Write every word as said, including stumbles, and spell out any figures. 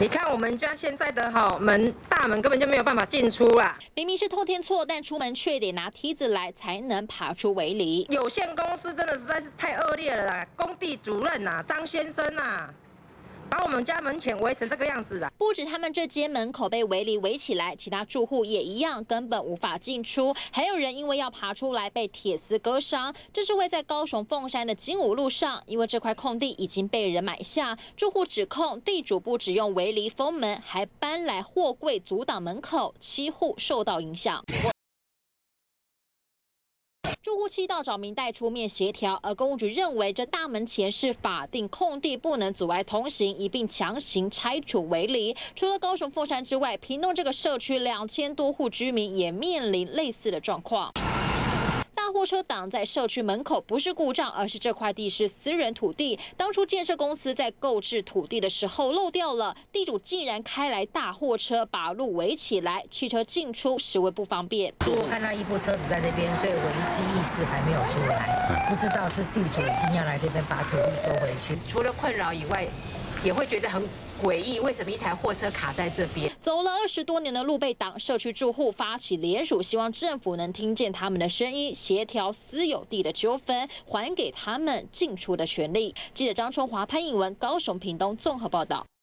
你看我们家现在的哈门大门根本就没有办法进出啦。 明明是透天厝，但出门却得拿梯子来才能爬出围篱。 有限公司真的实在是太恶劣了啦！工地主任呐、啊，张先生呐、啊。 把我们家门前围成这个样子啊！ 不止他们这间门口被围篱围起来，其他住户也一样，根本无法进出。还有人因为要爬出来被铁丝割伤。这是位在高雄凤山的金武路上，因为这块空地已经被人买下，住户指控地主不只用围篱封门，还搬来货柜阻挡门口，七户受到影响。 住户气到找民代出面协调，而公务局认为这大门前是法定空地，不能阻碍通行，一并强行拆除围篱。除了高雄凤山之外，屏东这个社区两千多户居民也面临类似的状况。 大货车挡在社区门口不是故障，而是这块地是私人土地。当初建设公司在购置土地的时候漏掉了，地主竟然开来大货车把路围起来，汽车进出实为不方便。 住户看到一部车子在这边，所以危机意识还没有出来，不知道是地主已经要来这边把土地收回去。 除了困扰以外，也会觉得很诡异，为什么一台货车卡在这边？ 走了二十多年的路被挡，社区住户发起联署，希望政府能听见他们的声音，协调私有地的纠纷，还给他们进出的权利。记者张春华、潘颖文，高雄屏东综合报道。